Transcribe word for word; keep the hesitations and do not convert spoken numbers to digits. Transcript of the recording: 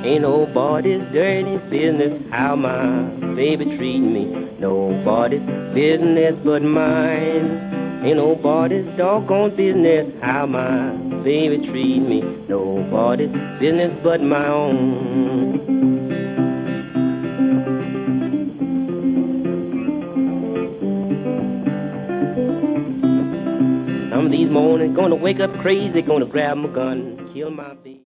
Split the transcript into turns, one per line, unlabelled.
Ain't nobody's dirty business how my baby treat me. Nobody's business but mine. Ain't nobody's doggone business how my baby treat me. Nobody's business but my own. Some of these mornings gonna wake up crazy, gonna grab my gun, kill my baby.